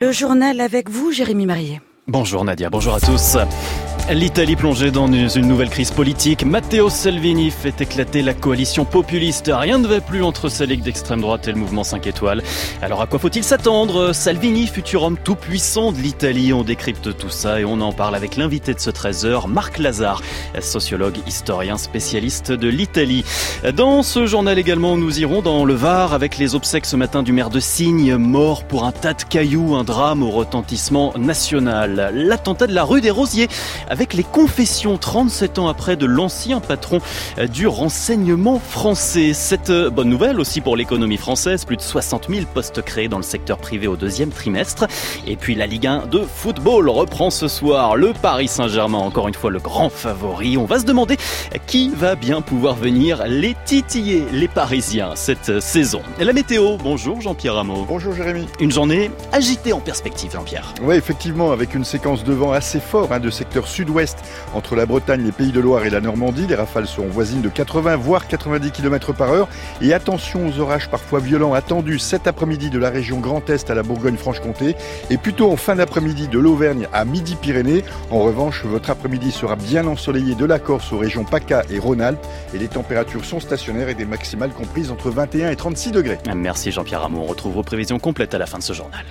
Le journal avec vous, Jérémy Marié. Bonjour Nadia, bonjour à tous. L'Italie plongée dans une nouvelle crise politique. Matteo Salvini fait éclater la coalition populiste. Rien ne va plus entre sa ligue d'extrême droite et le mouvement 5 étoiles. Alors à quoi faut-il s'attendre ? Salvini, futur homme tout puissant de l'Italie. On décrypte tout ça et on en parle avec l'invité de ce 13h, Marc Lazare, sociologue, historien, spécialiste de l'Italie. Dans ce journal également, nous irons dans le Var avec les obsèques ce matin du maire de Signes, mort pour un tas de cailloux, un drame au retentissement national. L'attentat de la rue des Rosiers, avec les confessions 37 ans après de l'ancien patron du renseignement français. Cette bonne nouvelle aussi pour l'économie française, plus de 60 000 postes créés dans le secteur privé au deuxième trimestre. Et puis la Ligue 1 de football reprend ce soir. Le Paris Saint-Germain, encore une fois le grand favori. On va se demander qui va bien pouvoir venir les titiller, les Parisiens, cette saison. Et la météo, bonjour Jean-Pierre Rameau. Bonjour Jérémy. Une journée agitée en perspective, Jean-Pierre. Oui, effectivement, avec une séquence de vent assez fort de secteur sud-ouest entre la Bretagne, les Pays de Loire et la Normandie. Les rafales seront voisines de 80 voire 90 km/h. Et attention aux orages parfois violents attendus cet après-midi de la région Grand Est à la Bourgogne-Franche-Comté et plutôt en fin d'après-midi de l'Auvergne à Midi-Pyrénées. En revanche, votre après-midi sera bien ensoleillé de la Corse aux régions PACA et Rhône-Alpes et les températures sont stationnaires et des maximales comprises entre 21 et 36 degrés. Merci Jean-Pierre Rameau. On retrouve vos prévisions complètes à la fin de ce journal.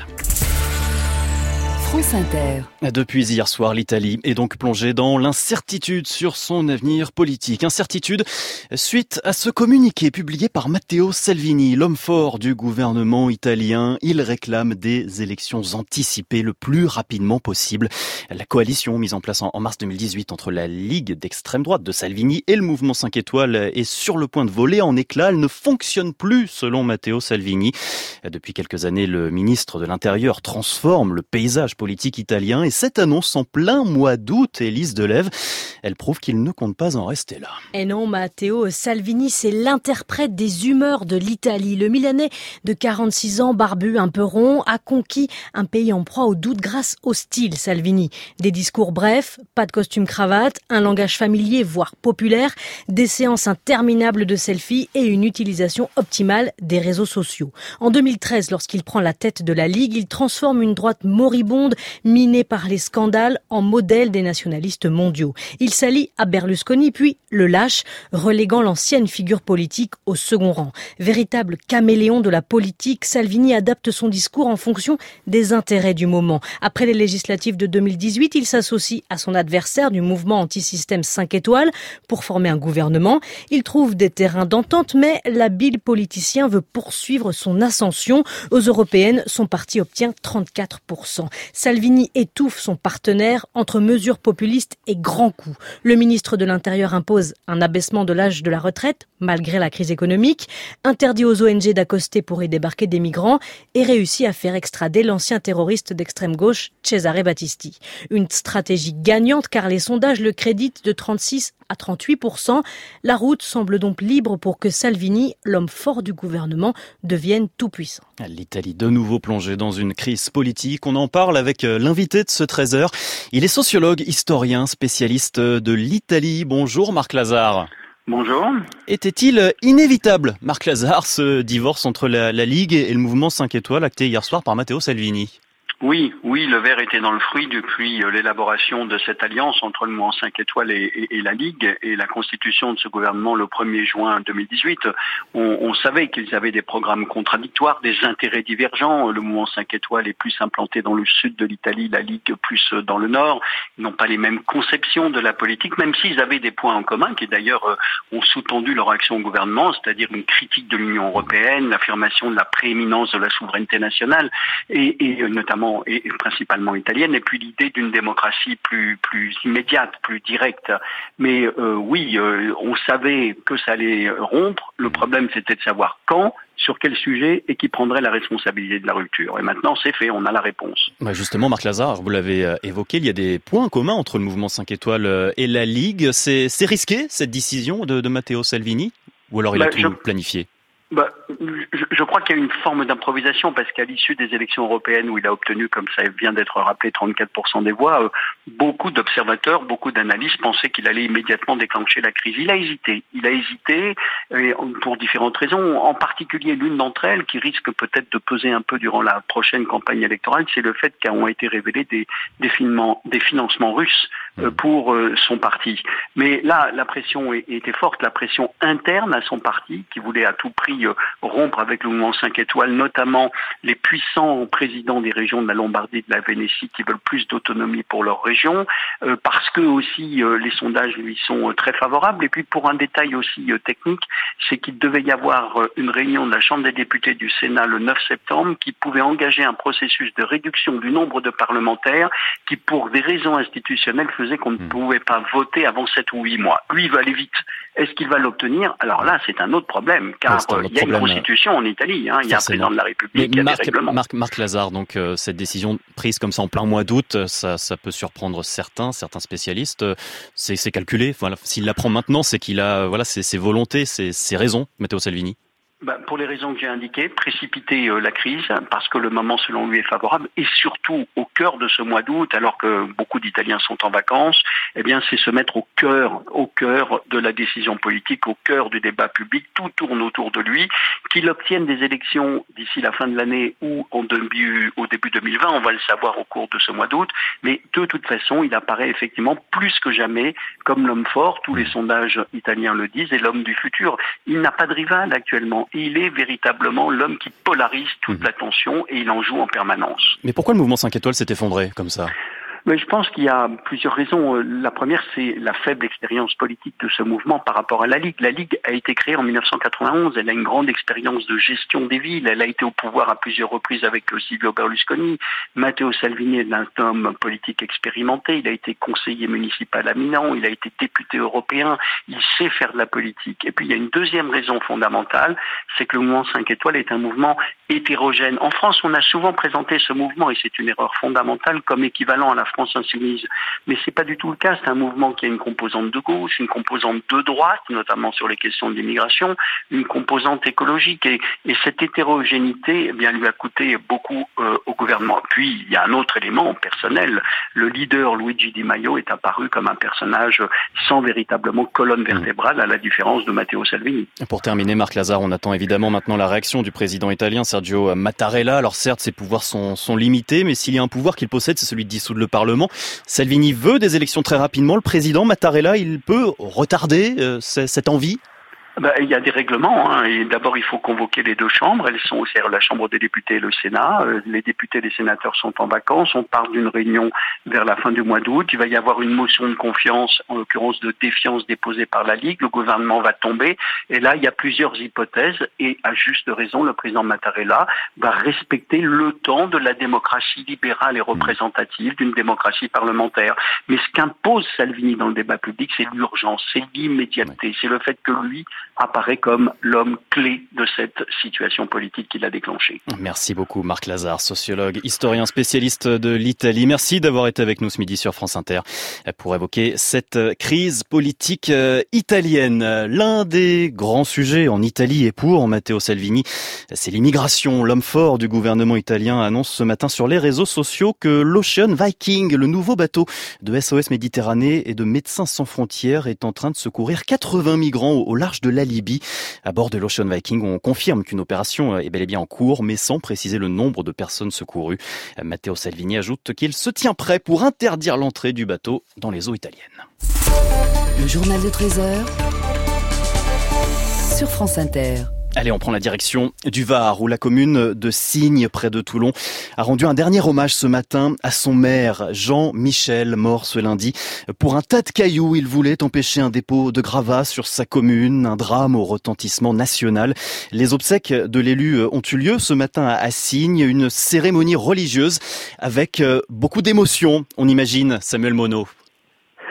France Inter. Depuis hier soir, l'Italie est donc plongée dans l'incertitude sur son avenir politique. Incertitude suite à ce communiqué publié par Matteo Salvini, l'homme fort du gouvernement italien. Il réclame des élections anticipées le plus rapidement possible. La coalition mise en place en mars 2018 entre la Ligue d'extrême droite de Salvini et le mouvement 5 étoiles est sur le point de voler en éclats. Elle ne fonctionne plus selon Matteo Salvini. Depuis quelques années, le ministre de l'Intérieur transforme le paysage politique italien et cette annonce en plein mois d'août, Élise Delève, elle prouve qu'il ne compte pas en rester là. Et non, Matteo Salvini, c'est l'interprète des humeurs de l'Italie. Le Milanais de 46 ans, barbu, un peu rond, a conquis un pays en proie au doute grâce au style Salvini. Des discours brefs, pas de costume cravate, un langage familier voire populaire, des séances interminables de selfies et une utilisation optimale des réseaux sociaux. En 2013, lorsqu'il prend la tête de la Ligue, il transforme une droite moribonde, minée par les scandales, en modèle des nationalistes mondiaux. Il s'allie à Berlusconi puis le lâche, reléguant l'ancienne figure politique au second rang. Véritable caméléon de la politique, Salvini adapte son discours en fonction des intérêts du moment. Après les législatives de 2018, il s'associe à son adversaire du mouvement anti-système 5 étoiles pour former un gouvernement. Il trouve des terrains d'entente, mais l'habile politicien veut poursuivre son ascension. Aux européennes, son parti obtient 34%. Salvini étouffe son partenaire entre mesures populistes et grands coups. Le ministre de l'Intérieur impose un abaissement de l'âge de la retraite, malgré la crise économique, interdit aux ONG d'accoster pour y débarquer des migrants et réussit à faire extrader l'ancien terroriste d'extrême gauche, Cesare Battisti. Une stratégie gagnante car les sondages le créditent de 36 à 38%. La route semble donc libre pour que Salvini, l'homme fort du gouvernement, devienne tout puissant. L'Italie de nouveau plongée dans une crise politique. On en parle avec l'invité de ce 13h. Il est sociologue, historien, spécialiste de l'Italie. Bonjour Marc Lazare. Bonjour. Était-il inévitable, Marc Lazare, ce divorce entre la Ligue et le mouvement 5 étoiles acté hier soir par Matteo Salvini ? Oui, le verre était dans le fruit depuis l'élaboration de cette alliance entre le mouvement 5 étoiles et la Ligue et la constitution de ce gouvernement le 1er juin 2018. On savait qu'ils avaient des programmes contradictoires, des intérêts divergents. Le mouvement 5 étoiles est plus implanté dans le sud de l'Italie, la Ligue plus dans le nord. Ils n'ont pas les mêmes conceptions de la politique, même s'ils avaient des points en commun qui d'ailleurs ont sous-tendu leur action au gouvernement, c'est-à-dire une critique de l'Union européenne, l'affirmation de la prééminence de la souveraineté nationale et notamment et principalement italienne, et puis l'idée d'une démocratie plus immédiate, plus directe. Mais on savait que ça allait rompre. Le problème, c'était de savoir quand, sur quel sujet et qui prendrait la responsabilité de la rupture. Et maintenant, c'est fait, on a la réponse. Justement, Marc Lazare, vous l'avez évoqué, il y a des points communs entre le mouvement 5 étoiles et la Ligue. C'est risqué, cette décision de Matteo Salvini ? Ou alors il a tout planifié ? Je crois qu'il y a une forme d'improvisation parce qu'à l'issue des élections européennes où il a obtenu, comme ça vient d'être rappelé, 34% des voix, beaucoup d'observateurs, beaucoup d'analystes pensaient qu'il allait immédiatement déclencher la crise. Il a hésité et pour différentes raisons, en particulier l'une d'entre elles qui risque peut-être de peser un peu durant la prochaine campagne électorale, c'est le fait qu'ont été révélés des financements russes pour son parti. Mais là, la pression était forte, la pression interne à son parti qui voulait à tout prix rompre avec le mouvement 5 étoiles, notamment les puissants présidents des régions de la Lombardie et de la Vénétie qui veulent plus d'autonomie pour leur région, parce que aussi les sondages lui sont très favorables. Et puis pour un détail aussi technique, c'est qu'il devait y avoir une réunion de la Chambre des députés du Sénat le 9 septembre qui pouvait engager un processus de réduction du nombre de parlementaires qui, pour des raisons institutionnelles, faisait qu'on ne pouvait pas voter avant 7 ou 8 mois. Lui, il veut aller vite. Est-ce qu'il va l'obtenir? Alors là, c'est un autre problème, car il y a une constitution en Italie, il y a un président de la République, il y a des règlements. Marc Lazare, donc cette décision prise comme ça en plein mois d'août, ça peut surprendre certains spécialistes. C'est calculé. Voilà, s'il la prend maintenant, c'est qu'il a ses volontés, ses raisons, Matteo Salvini. Pour les raisons que j'ai indiquées, précipiter la crise, parce que le moment selon lui est favorable, et surtout au cœur de ce mois d'août, alors que beaucoup d'Italiens sont en vacances, c'est se mettre au cœur de la décision politique, au cœur du débat public, tout tourne autour de lui, qu'il obtienne des élections d'ici la fin de l'année ou au début 2020, on va le savoir au cours de ce mois d'août, mais de toute façon, il apparaît effectivement plus que jamais comme l'homme fort, tous les sondages italiens le disent, et l'homme du futur. Il n'a pas de rival actuellement. Il est véritablement l'homme qui polarise toute l'attention et il en joue en permanence. Mais pourquoi le mouvement 5 étoiles s'est effondré comme ça ? Mais je pense qu'il y a plusieurs raisons. La première, c'est la faible expérience politique de ce mouvement par rapport à la Ligue. La Ligue a été créée en 1991. Elle a une grande expérience de gestion des villes. Elle a été au pouvoir à plusieurs reprises avec Silvio Berlusconi. Matteo Salvini est un homme politique expérimenté. Il a été conseiller municipal à Milan. Il a été député européen. Il sait faire de la politique. Et puis, il y a une deuxième raison fondamentale, c'est que le mouvement 5 étoiles est un mouvement hétérogène. En France, on a souvent présenté ce mouvement, et c'est une erreur fondamentale, comme équivalent à la France insoumise. Mais c'est pas du tout le cas. C'est un mouvement qui a une composante de gauche, une composante de droite, notamment sur les questions de l'immigration, une composante écologique. Et cette hétérogénéité, lui a coûté beaucoup au gouvernement. Puis, il y a un autre élément personnel. Le leader Luigi Di Maio est apparu comme un personnage sans véritablement colonne vertébrale, à la différence de Matteo Salvini. Pour terminer, Marc Lazare, on attend évidemment maintenant la réaction du président italien Sergio Mattarella. Alors certes, ses pouvoirs sont limités, mais s'il y a un pouvoir qu'il possède, c'est celui de dissoudre le Parlement. Salvini veut des élections très rapidement. Le président Mattarella, il peut retarder cette envie? Il y a des règlements. Et d'abord, il faut convoquer les deux chambres. Elles sont aussi la Chambre des députés et le Sénat. Les députés et les sénateurs sont en vacances. On parle d'une réunion vers la fin du mois d'août. Il va y avoir une motion de confiance, en l'occurrence de défiance déposée par la Ligue. Le gouvernement va tomber. Et là, il y a plusieurs hypothèses. Et à juste raison, le président Mattarella va respecter le temps de la démocratie libérale et représentative, d'une démocratie parlementaire. Mais ce qu'impose Salvini dans le débat public, c'est l'urgence, c'est l'immédiateté. C'est le fait que lui apparaît comme l'homme clé de cette situation politique qu'il a déclenchée. Merci beaucoup Marc Lazare, sociologue, historien spécialiste de l'Italie. Merci d'avoir été avec nous ce midi sur France Inter pour évoquer cette crise politique italienne. L'un des grands sujets en Italie et pour Matteo Salvini, c'est l'immigration. L'homme fort du gouvernement italien annonce ce matin sur les réseaux sociaux que l'Ocean Viking, le nouveau bateau de SOS Méditerranée et de Médecins sans frontières, est en train de secourir 80 migrants au large de la Libye. À bord de l'Ocean Viking, on confirme qu'une opération est bel et bien en cours, mais sans préciser le nombre de personnes secourues. Matteo Salvini ajoute qu'il se tient prêt pour interdire l'entrée du bateau dans les eaux italiennes. Le journal de 13h sur France Inter. Allez, on prend la direction du Var, où la commune de Signes, près de Toulon, a rendu un dernier hommage ce matin à son maire, Jean-Michel, mort ce lundi. Pour un tas de cailloux, il voulait empêcher un dépôt de gravats sur sa commune, un drame au retentissement national. Les obsèques de l'élu ont eu lieu ce matin à Signes, une cérémonie religieuse avec beaucoup d'émotion, on imagine, Samuel Monod.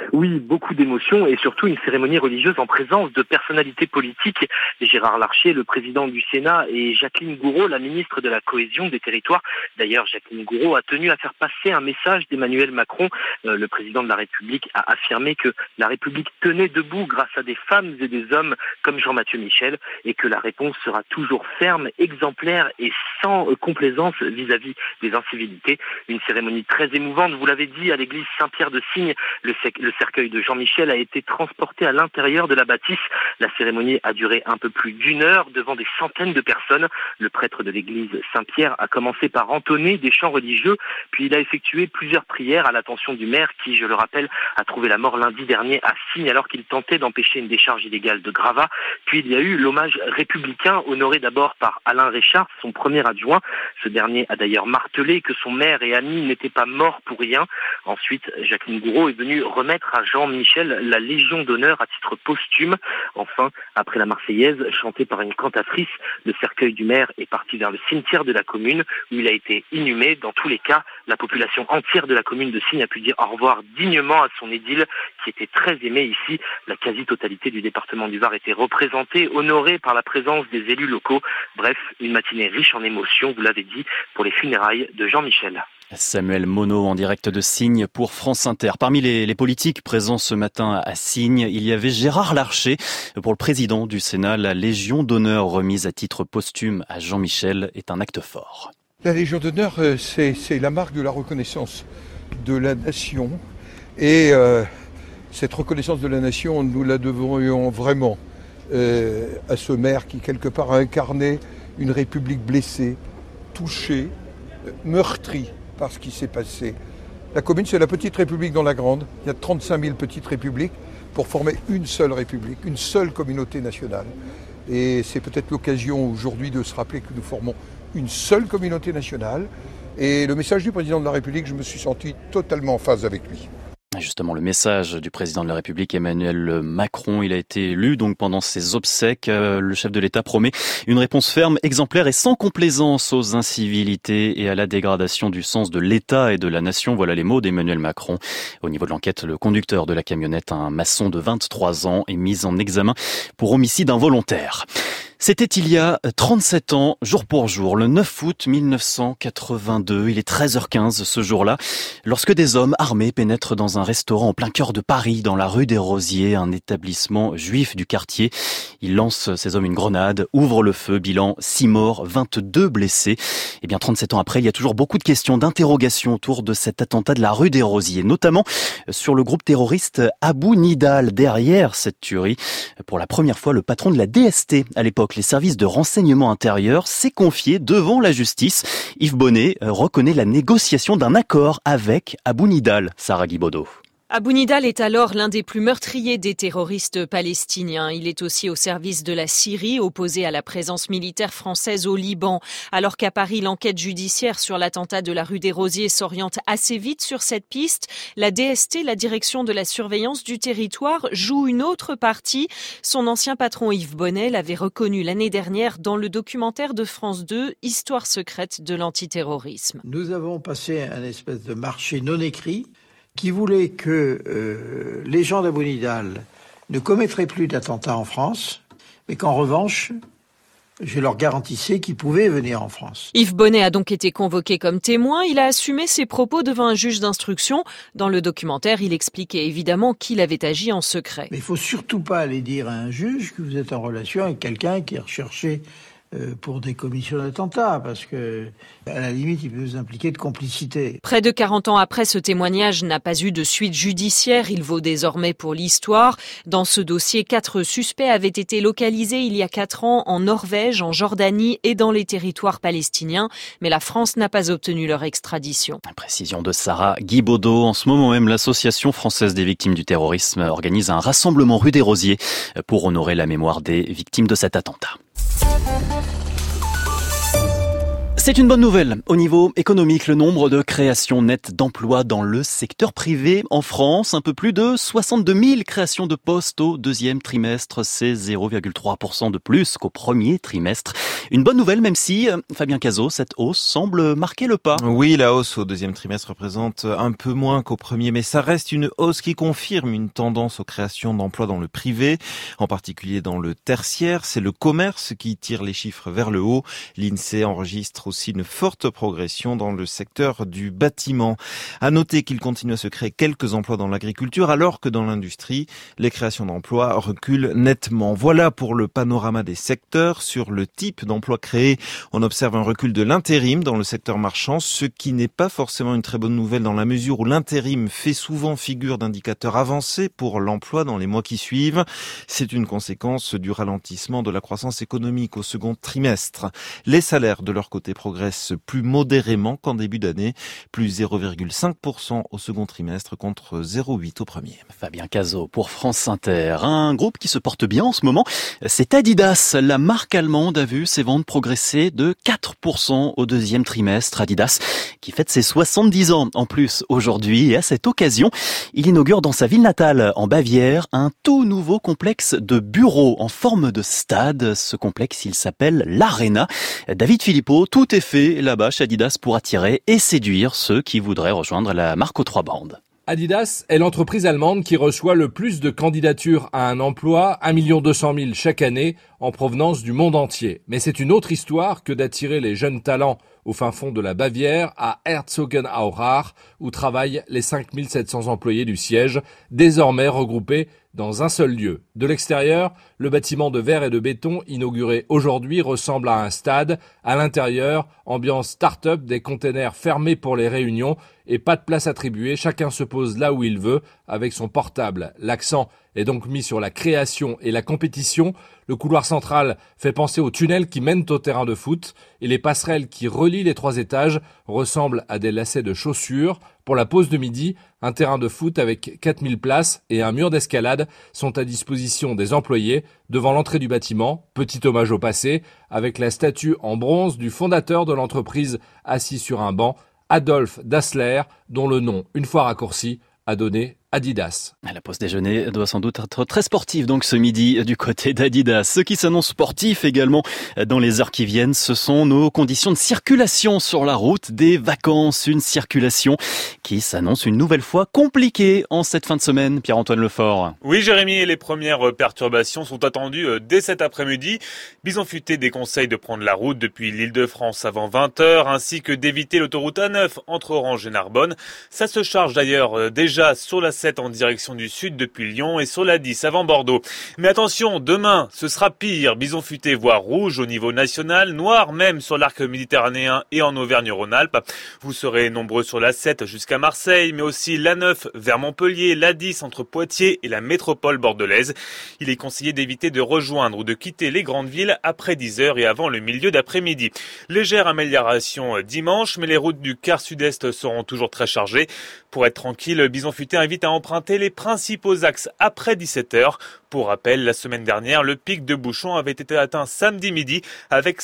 Oui, beaucoup d'émotions et surtout une cérémonie religieuse en présence de personnalités politiques. Gérard Larcher, le président du Sénat, et Jacqueline Gourault, la ministre de la Cohésion des Territoires. D'ailleurs, Jacqueline Gourault a tenu à faire passer un message d'Emmanuel Macron. Le président de la République a affirmé que la République tenait debout grâce à des femmes et des hommes comme Jean-Mathieu Michel et que la réponse sera toujours ferme, exemplaire et sans complaisance vis-à-vis des incivilités. Une cérémonie très émouvante, vous l'avez dit, à l'église Saint-Pierre de Signes. Le cercueil de Jean Michel a été transporté à l'intérieur de la bâtisse. La cérémonie a duré un peu plus d'1 heure devant des centaines de personnes. Le prêtre de l'église Saint-Pierre a commencé par entonner des chants religieux, puis il a effectué plusieurs prières à l'attention du maire qui, je le rappelle, a trouvé la mort lundi dernier à Signes alors qu'il tentait d'empêcher une décharge illégale de gravats. Puis il y a eu l'hommage républicain honoré d'abord par Alain Richard, son premier adjoint. Ce dernier a d'ailleurs martelé que son maire et ami n'étaient pas morts pour rien. Ensuite, Jacqueline Gourault est venue remettre à Jean Michel la Légion d'honneur à titre posthume. Enfin, après la Marseillaise chantée par une cantatrice, le cercueil du maire est parti vers le cimetière de la commune où il a été inhumé. Dans tous les cas, la population entière de la commune de Signes a pu dire au revoir dignement à son édile qui était très aimé ici. La quasi-totalité du département du Var était représentée, honorée par la présence des élus locaux. Bref, une matinée riche en émotions, vous l'avez dit, pour les funérailles de Jean Michel. Samuel Monod en direct de Signes pour France Inter. Parmi les politiques présents ce matin à Signes, il y avait Gérard Larcher. Pour le président du Sénat, la Légion d'honneur remise à titre posthume à Jean Michel est un acte fort. La Légion d'honneur, c'est la marque de la reconnaissance de la nation. Et cette reconnaissance de la nation, nous la devrions vraiment à ce maire qui, quelque part, a incarné une République blessée, touchée, meurtrie par ce qui s'est passé. La commune, c'est la petite République dans la grande. Il y a 35 000 petites républiques pour former une seule République, une seule communauté nationale. Et c'est peut-être l'occasion aujourd'hui de se rappeler que nous formons une seule communauté nationale. Et le message du président de la République, je me suis senti totalement en phase avec lui. Justement, le message du président de la République, Emmanuel Macron, il a été lu donc pendant ses obsèques. Le chef de l'État promet une réponse ferme, exemplaire et sans complaisance aux incivilités et à la dégradation du sens de l'État et de la nation. Voilà les mots d'Emmanuel Macron. Au niveau de l'enquête, le conducteur de la camionnette, un maçon de 23 ans, est mis en examen pour homicide involontaire. C'était il y a 37 ans, jour pour jour, le 9 août 1982. Il est 13h15 ce jour-là, lorsque des hommes armés pénètrent dans un restaurant en plein cœur de Paris, dans la rue des Rosiers, un établissement juif du quartier. Ils lancent, ces hommes, une grenade, ouvrent le feu, bilan 6 morts, 22 blessés. Et bien 37 ans après, il y a toujours beaucoup de questions, d'interrogations autour de cet attentat de la rue des Rosiers, notamment sur le groupe terroriste Abou Nidal. Derrière cette tuerie, pour la première fois, le patron de la DST à l'époque, les services de renseignement intérieur, s'est confié devant la justice. Yves Bonnet reconnaît la négociation d'un accord avec Abou Nidal. Sarah Guibaudot. Abou Nidal est alors l'un des plus meurtriers des terroristes palestiniens. Il est aussi au service de la Syrie, opposé à la présence militaire française au Liban. Alors qu'à Paris, l'enquête judiciaire sur l'attentat de la rue des Rosiers s'oriente assez vite sur cette piste, la DST, la direction de la surveillance du territoire, joue une autre partie. Son ancien patron Yves Bonnet l'avait reconnu l'année dernière dans le documentaire de France 2, Histoire secrète de l'antiterrorisme. Nous avons passé un espèce de marché non écrit qui voulait que les gens d'Abou Nidal ne commettraient plus d'attentats en France, mais qu'en revanche, je leur garantissais qu'ils pouvaient venir en France. Yves Bonnet a donc été convoqué comme témoin. Il a assumé ses propos devant un juge d'instruction. Dans le documentaire, il expliquait évidemment qu'il avait agi en secret. Mais il ne faut surtout pas aller dire à un juge que vous êtes en relation avec quelqu'un qui est recherché pour des commissions d'attentats, parce que, à la limite, il peut vous impliquer de complicité. Près de 40 ans après, ce témoignage n'a pas eu de suite judiciaire. Il vaut désormais pour l'histoire. Dans ce dossier, 4 suspects avaient été localisés il y a 4 ans en Norvège, en Jordanie et dans les territoires palestiniens. Mais la France n'a pas obtenu leur extradition. Précision de Sarah Guibaudot. En ce moment même, l'Association française des victimes du terrorisme organise un rassemblement rue des Rosiers pour honorer la mémoire des victimes de cet attentat. C'est une bonne nouvelle. Au niveau économique, le nombre de créations nettes d'emplois dans le secteur privé en France, un peu plus de 62 000 créations de postes au deuxième trimestre. C'est 0,3% de plus qu'au premier trimestre. Une bonne nouvelle, même si, Fabien Cazot, cette hausse semble marquer le pas. Oui, la hausse au deuxième trimestre représente un peu moins qu'au premier, mais ça reste une hausse qui confirme une tendance aux créations d'emplois dans le privé, en particulier dans le tertiaire. C'est le commerce qui tire les chiffres vers le haut. L'INSEE enregistre aussi une forte progression dans le secteur du bâtiment. À noter qu'il continue à se créer quelques emplois dans l'agriculture, alors que dans l'industrie, les créations d'emplois reculent nettement. Voilà pour le panorama des secteurs. Sur le type d'emplois créés, on observe un recul de l'intérim dans le secteur marchand, ce qui n'est pas forcément une très bonne nouvelle dans la mesure où l'intérim fait souvent figure d'indicateur avancé pour l'emploi dans les mois qui suivent. C'est une conséquence du ralentissement de la croissance économique au second trimestre. Les salaires, de leur côté, progressent plus modérément qu'en début d'année, plus 0,5% au second trimestre contre 0,8% au premier. Fabien Cazot pour France Inter. Un groupe qui se porte bien en ce moment, c'est Adidas. La marque allemande a vu ses ventes progresser de 4% au deuxième trimestre. Adidas qui fête ses 70 ans en plus aujourd'hui, et à cette occasion, il inaugure dans sa ville natale, en Bavière, un tout nouveau complexe de bureaux en forme de stade. Ce complexe, il s'appelle l'Arena. David Philippot, tout est fait là-bas chez Adidas pour attirer et séduire ceux qui voudraient rejoindre la marque aux trois bandes. Adidas est l'entreprise allemande qui reçoit le plus de candidatures à un emploi, 1 200 000 chaque année, en provenance du monde entier. Mais c'est une autre histoire que d'attirer les jeunes talents au fin fond de la Bavière, à Herzogenaurach, où travaillent les 5 700 employés du siège, désormais regroupés dans un seul lieu. De l'extérieur, le bâtiment de verre et de béton inauguré aujourd'hui ressemble à un stade. À l'intérieur, ambiance start-up, des containers fermés pour les réunions et pas de place attribuée. Chacun se pose là où il veut avec son portable. L'accent est donc mis sur la création et la compétition. Le couloir central fait penser aux tunnels qui mènent au terrain de foot et les passerelles qui relient les 3 étages ressemblent à des lacets de chaussures. Pour la pause de midi, un terrain de foot avec 4000 places et un mur d'escalade sont à disposition des employés devant l'entrée du bâtiment. Petit hommage au passé avec la statue en bronze du fondateur de l'entreprise assis sur un banc, Adolf Dassler, dont le nom, une fois raccourci, a donné Adidas. La pause déjeuner doit sans doute être très sportive donc ce midi du côté d'Adidas. Ce qui s'annonce sportif également dans les heures qui viennent, ce sont nos conditions de circulation sur la route des vacances. Une circulation qui s'annonce une nouvelle fois compliquée en cette fin de semaine. Pierre-Antoine Lefort. Oui Jérémy, les premières perturbations sont attendues dès cet après-midi. Bison Futé déconseille de prendre la route depuis l'Île-de-France avant 20h ainsi que d'éviter l'autoroute A9 entre Orange et Narbonne. Ça se charge d'ailleurs déjà sur la 7 en direction du sud depuis Lyon et sur la 10 avant Bordeaux. Mais attention, demain, ce sera pire. Bison Futé voit rouge au niveau national, noir même sur l'arc méditerranéen et en Auvergne-Rhône-Alpes. Vous serez nombreux sur la 7 jusqu'à Marseille, mais aussi la 9 vers Montpellier, la 10 entre Poitiers et la métropole bordelaise. Il est conseillé d'éviter de rejoindre ou de quitter les grandes villes après 10h et avant le milieu d'après-midi. Légère amélioration dimanche, mais les routes du quart sud-est seront toujours très chargées. Pour être tranquille, Bison Futé invite à emprunter les principaux axes après 17h. Pour rappel, la semaine dernière, le pic de bouchons avait été atteint samedi midi avec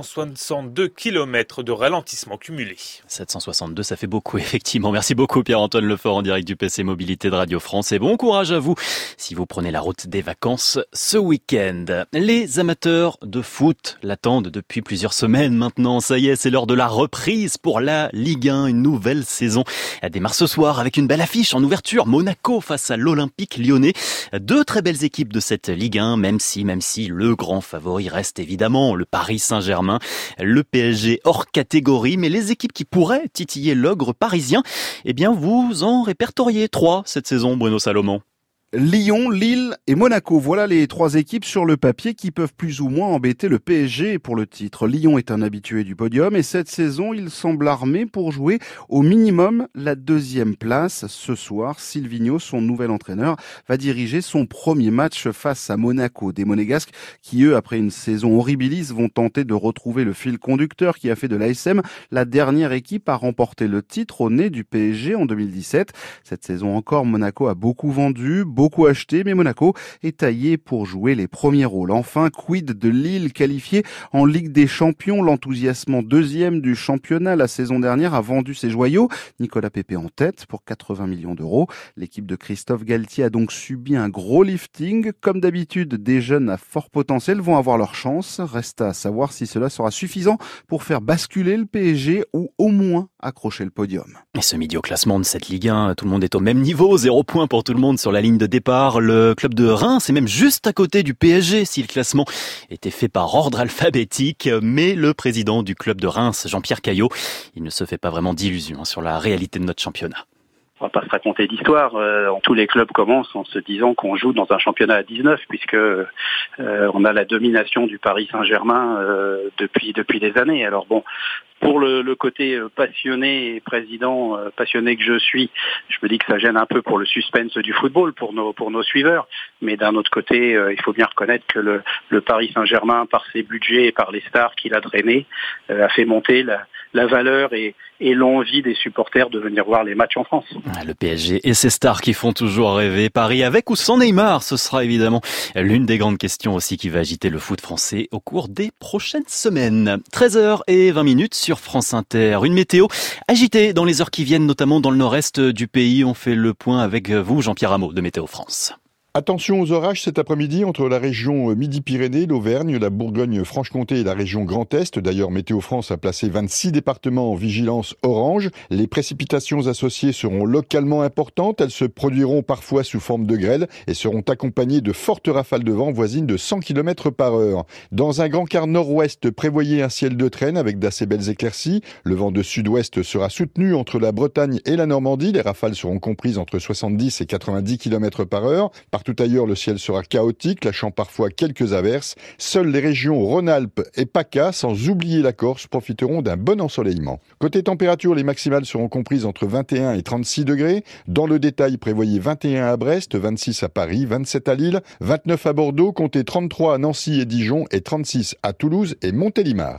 762 km de ralentissement cumulé. 762, ça fait beaucoup effectivement. Merci beaucoup Pierre-Antoine Lefort en direct du PC Mobilité de Radio France et bon courage à vous si vous prenez la route des vacances ce week-end. Les amateurs de foot l'attendent depuis plusieurs semaines maintenant. Ça y est, c'est l'heure de la reprise pour la Ligue 1. Une nouvelle saison démarre ce soir avec une belle affiche en ouverture. Monaco face à l'Olympique Lyonnais. 2 très belles équipes de cette Ligue 1, même si le grand favori reste évidemment le Paris Saint-Germain, le PSG hors catégorie, mais les équipes qui pourraient titiller l'ogre parisien, eh bien vous en répertoriez 3 cette saison, Bruno Salomon. Lyon, Lille et Monaco, voilà les 3 équipes sur le papier qui peuvent plus ou moins embêter le PSG pour le titre. Lyon est un habitué du podium et cette saison, il semble armé pour jouer au minimum la 2e place. Ce soir, Silvino, son nouvel entraîneur, va diriger son premier match face à Monaco. Des Monégasques qui, eux, après une saison horribilis, vont tenter de retrouver le fil conducteur qui a fait de l'ASM la dernière équipe à remporter le titre au nez du PSG en 2017. Cette saison encore, Monaco a beaucoup vendu, beaucoup acheté, mais Monaco est taillé pour jouer les premiers rôles. Enfin, quid de Lille qualifié en Ligue des Champions? L'enthousiasmant deuxième du championnat la saison dernière a vendu ses joyaux. Nicolas Pepe en tête pour 80 millions d'euros. L'équipe de Christophe Galtier a donc subi un gros lifting. Comme d'habitude, des jeunes à fort potentiel vont avoir leur chance. Reste à savoir si cela sera suffisant pour faire basculer le PSG ou au moins accrocher le podium. Et ce midi au classement de cette Ligue 1, tout le monde est au même niveau, 0 points pour tout le monde sur la ligne de départ. Le club de Reims est même juste à côté du PSG si le classement était fait par ordre alphabétique. Mais le président du club de Reims, Jean-Pierre Caillot, il ne se fait pas vraiment d'illusions sur la réalité de notre championnat. On va pas se raconter d'histoire. Tous les clubs commencent en se disant qu'on joue dans un championnat à 19, puisque on a la domination du Paris Saint-Germain depuis des années. Alors bon, pour le côté passionné et président passionné que je suis, je me dis que ça gêne un peu pour le suspense du football, pour nos suiveurs. Mais d'un autre côté, il faut bien reconnaître que le Paris Saint-Germain, par ses budgets et par les stars qu'il a drainés, a fait monter la valeur et l'envie des supporters de venir voir les matchs en France. Le PSG et ses stars qui font toujours rêver. Paris avec ou sans Neymar, ce sera évidemment l'une des grandes questions aussi qui va agiter le foot français au cours des prochaines semaines. 13h20 sur France Inter. Une météo agitée dans les heures qui viennent, notamment dans le nord-est du pays. On fait le point avec vous, Jean-Pierre Rameau de Météo France. Attention aux orages cet après-midi entre la région Midi-Pyrénées, l'Auvergne, la Bourgogne-Franche-Comté et la région Grand Est. D'ailleurs, Météo France a placé 26 départements en vigilance orange. Les précipitations associées seront localement importantes. Elles se produiront parfois sous forme de grêle et seront accompagnées de fortes rafales de vent voisines de 100 km par heure. Dans un grand quart nord-ouest, prévoyez un ciel de traîne avec d'assez belles éclaircies. Le vent de sud-ouest sera soutenu entre la Bretagne et la Normandie. Les rafales seront comprises entre 70 et 90 km par heure. Partout ailleurs, le ciel sera chaotique, lâchant parfois quelques averses. Seules les régions Rhône-Alpes et PACA, sans oublier la Corse, profiteront d'un bon ensoleillement. Côté température, les maximales seront comprises entre 21 et 36 degrés. Dans le détail, prévoyez 21 à Brest, 26 à Paris, 27 à Lille, 29 à Bordeaux, comptez 33 à Nancy et Dijon et 36 à Toulouse et Montélimar.